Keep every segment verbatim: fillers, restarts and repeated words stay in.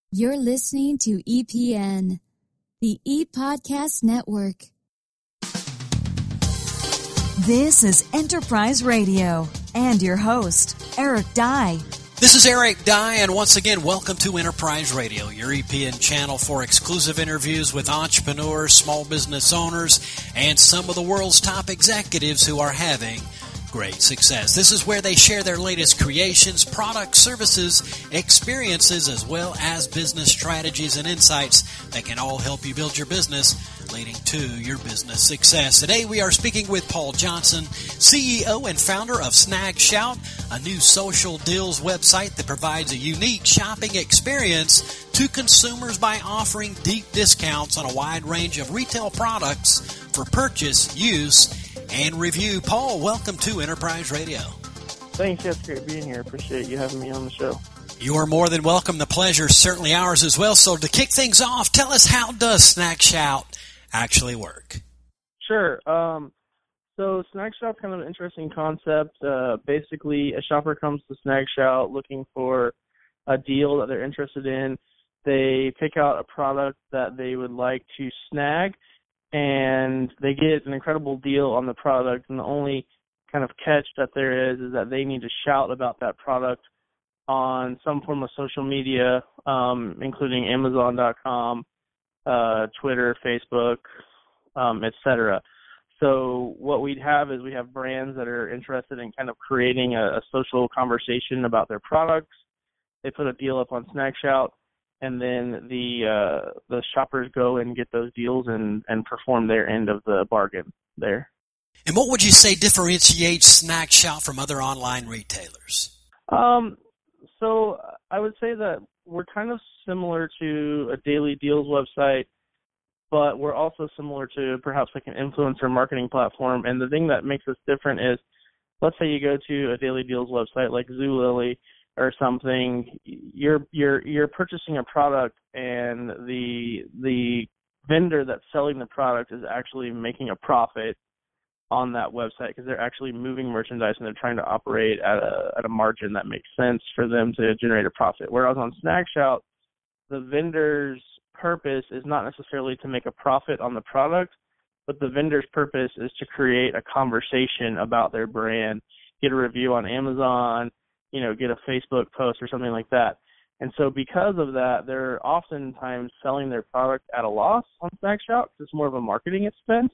You're listening to E P N, the ePodcast Network. This is Enterprise Radio and your host, Eric Dye. This is Eric Dye, and once again, welcome to Enterprise Radio, your E P N channel for exclusive interviews with entrepreneurs, small business owners, and some of the world's top executives who are having great success. This is where they share their latest creations, products, services, experiences, as well as business strategies and insights that can all help you build your business, leading to your business success. Today we are speaking with Paul Johnson, C E O and founder of SnagShout, a new social deals website that provides a unique shopping experience to consumers by offering deep discounts on a wide range of retail products for purchase, use, and review. Paul, welcome to Enterprise Radio. Thanks. Yes, great being here. Appreciate you having me on the show. You are more than welcome. The pleasure is certainly ours as well. So to kick things off, tell us, how does SnagShout actually work? Sure. Um, so SnagShout's kind of an interesting concept. Uh, basically, a shopper comes to SnagShout looking for a deal that they're interested in. They pick out a product that they would like to snag, and they get an incredible deal on the product, and the only kind of catch that there is is that they need to shout about that product on some form of social media, um, including Amazon dot com, uh, Twitter, Facebook, um, et cetera. So what we'd have is we have brands that are interested in kind of creating a, a social conversation about their products. They put a deal up on SnagShout, and then the uh, the shoppers go and get those deals and, and perform their end of the bargain there. And what would you say differentiates SnagShout from other online retailers? Um, so I would say that we're kind of similar to a daily deals website, but we're also similar to perhaps like an influencer marketing platform. And the thing that makes us different is, let's say you go to a daily deals website like Zulily or something, you're you're you're purchasing a product, and the the vendor that's selling the product is actually making a profit on that website because they're actually moving merchandise and they're trying to operate at a at a margin that makes sense for them to generate a profit. Whereas on SnagShout, the vendor's purpose is not necessarily to make a profit on the product, but the vendor's purpose is to create a conversation about their brand, get a review on Amazon, you know, get a Facebook post or something like that. And so because of that, they're oftentimes selling their product at a loss on SnagShout because it's more of a marketing expense.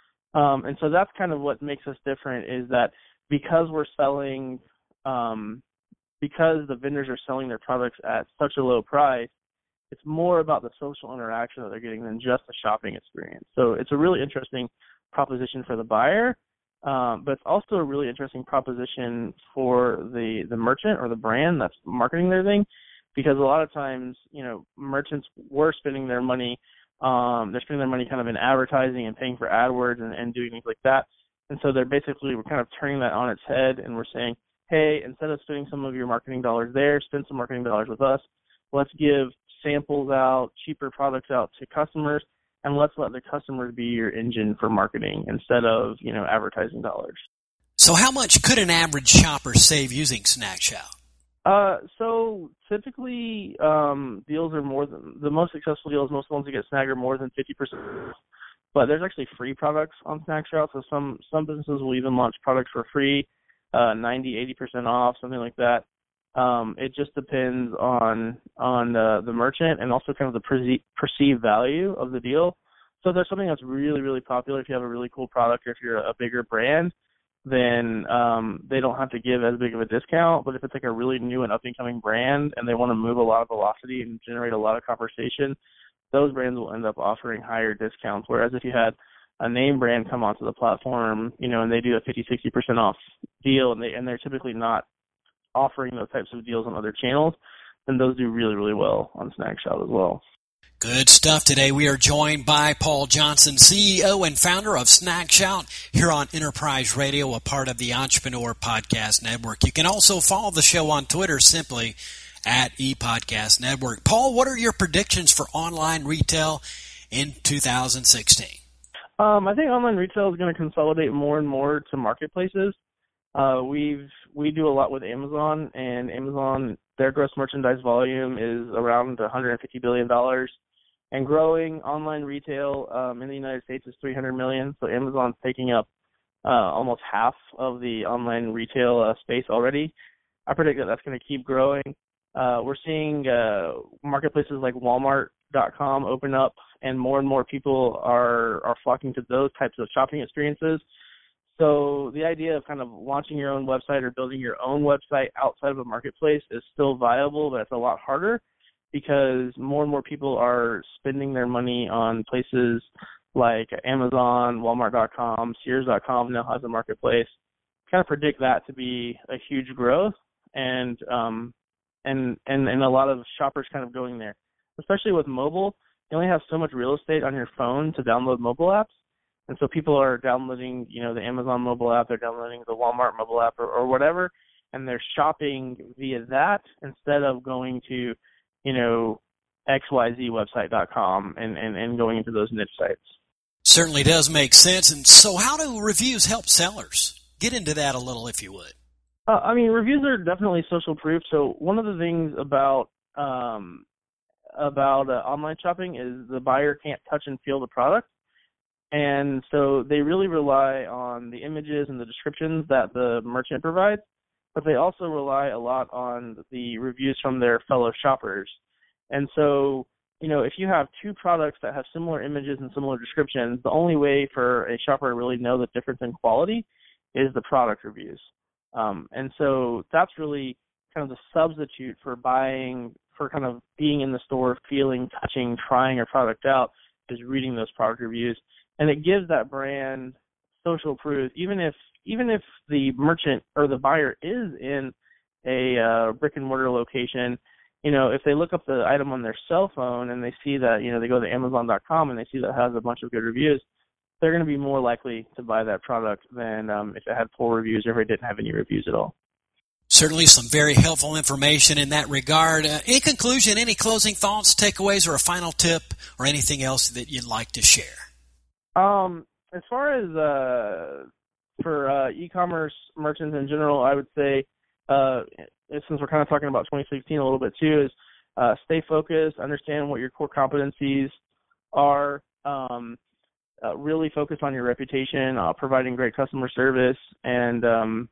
Um, and so that's kind of what makes us different, is that because we're selling, um, because the vendors are selling their products at such a low price, it's more about the social interaction that they're getting than just the shopping experience. So it's a really interesting proposition for the buyer. Um, but it's also a really interesting proposition for the, the merchant or the brand that's marketing their thing, because a lot of times, you know, merchants were spending their money, um, they're spending their money kind of in advertising and paying for AdWords and, and doing things like that. And so they're basically, we're kind of turning that on its head, and we're saying, hey, instead of spending some of your marketing dollars there, spend some marketing dollars with us. Let's give samples out, cheaper products out to customers, and let's let the customers be your engine for marketing instead of, you know, advertising dollars. So how much could an average shopper save using SnagShout? Uh, so typically um, deals are more than, the most successful deals, most ones that get snagged are more than fifty percent. But there's actually free products on SnagShout, so some, some businesses will even launch products for free, uh, ninety, eighty percent off, something like that. Um, it just depends on on uh, the merchant and also kind of the perce- perceived value of the deal. So if there's something that's really, really popular, if you have a really cool product or if you're a bigger brand, then um, they don't have to give as big of a discount. But if it's like a really new and up-and-coming brand and they want to move a lot of velocity and generate a lot of conversation, those brands will end up offering higher discounts. Whereas if you had a name brand come onto the platform, you know, and they do a fifty, sixty percent off deal, and, they, and they're typically not offering those types of deals on other channels, then those do really, really well on SnagShout as well. Good stuff. Today we are joined by Paul Johnson, C E O and founder of SnagShout, here on Enterprise Radio, a part of the Entrepreneur Podcast Network. You can also follow the show on Twitter simply at ePodcast Network. Paul, what are your predictions for online retail in two thousand sixteen? Um, I think online retail is going to consolidate more and more to marketplaces. Uh, we've we do a lot with Amazon, and Amazon their gross merchandise volume is around one hundred fifty billion dollars and growing. Online retail um, in the United States is three hundred million dollars, so Amazon's taking up uh, almost half of the online retail uh, space already. I predict that that's going to keep growing. Uh, we're seeing uh, marketplaces like Walmart dot com open up, and more and more people are, are flocking to those types of shopping experiences. So the idea of kind of launching your own website or building your own website outside of a marketplace is still viable, but it's a lot harder because more and more people are spending their money on places like Amazon, Walmart dot com, Sears dot com now has a marketplace. Kind of predict that to be a huge growth, and um, and and and a lot of shoppers kind of going there, especially with mobile. You only have so much real estate on your phone to download mobile apps. And so people are downloading, you know, the Amazon mobile app, they're downloading the Walmart mobile app or, or whatever, and they're shopping via that instead of going to, you know, X Y Z website dot com and, and, and going into those niche sites. Certainly does make sense. And so how do reviews help sellers? Get into that a little if you would. Uh, I mean, reviews are definitely social proof. So one of the things about um, about uh, online shopping is the buyer can't touch and feel the product. And so they really rely on the images and the descriptions that the merchant provides, but they also rely a lot on the reviews from their fellow shoppers. And so, you know, if you have two products that have similar images and similar descriptions, the only way for a shopper to really know the difference in quality is the product reviews. Um, and so that's really kind of the substitute for buying, for kind of being in the store, feeling, touching, trying a product out, is reading those product reviews. And it gives that brand social proof, even if even if the merchant or the buyer is in a uh, brick and mortar location. You know, if they look up the item on their cell phone and they see that, you know, they go to Amazon dot com and they see that it has a bunch of good reviews, they're going to be more likely to buy that product than um, if it had poor reviews or if it didn't have any reviews at all. Certainly some very helpful information in that regard. Uh, in conclusion, any closing thoughts, takeaways, or a final tip or anything else that you'd like to share? Um, as far as uh, for uh, e-commerce merchants in general, I would say, uh, since we're kind of talking about twenty sixteen a little bit too, is uh, stay focused, understand what your core competencies are, um, uh, really focus on your reputation, uh, providing great customer service, and um,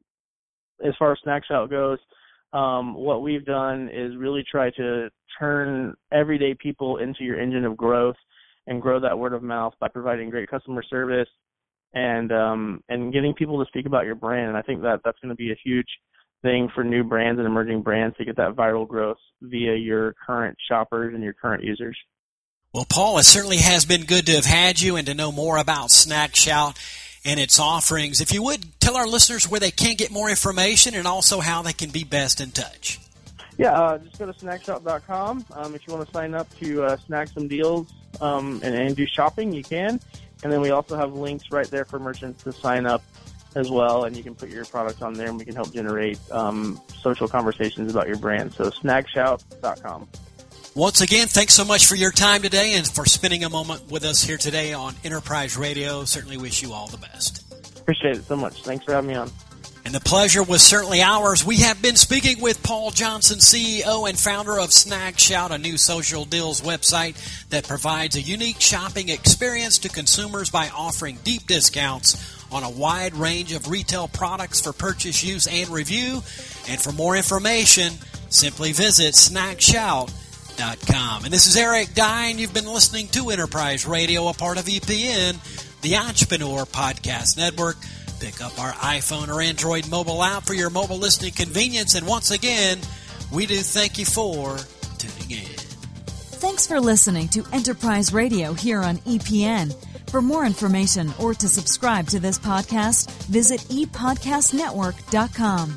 as far as SnackShout goes, um, what we've done is really try to turn everyday people into your engine of growth and grow that word of mouth by providing great customer service and um, and getting people to speak about your brand. And I think that that's going to be a huge thing for new brands and emerging brands to get that viral growth via your current shoppers and your current users. Well, Paul, it certainly has been good to have had you and to know more about SnackShout and its offerings. If you would, tell our listeners where they can get more information and also how they can be best in touch. Yeah, uh, just go to snack shout dot com. Um, if you want to sign up to uh, snag some deals um, and, and do shopping, you can. And then we also have links right there for merchants to sign up as well, and you can put your product on there, and we can help generate um, social conversations about your brand. So snag shout dot com. Once again, thanks so much for your time today and for spending a moment with us here today on Enterprise Radio. Certainly wish you all the best. Appreciate it so much. Thanks for having me on. And the pleasure was certainly ours. We have been speaking with Paul Johnson, C E O and founder of SnackShout, a new social deals website that provides a unique shopping experience to consumers by offering deep discounts on a wide range of retail products for purchase, use, and review. And for more information, simply visit snack shout dot com. And this is Eric Dye. You've been listening to Enterprise Radio, a part of E P N, the Entrepreneur Podcast Network. Pick up our iPhone or Android mobile app for your mobile listening convenience. And once again, we do thank you for tuning in. Thanks for listening to Enterprise Radio here on E P N. For more information or to subscribe to this podcast, visit e podcast network dot com.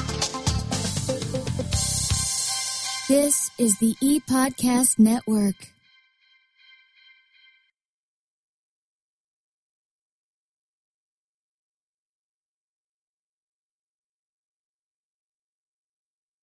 This is the E-Podcast Network.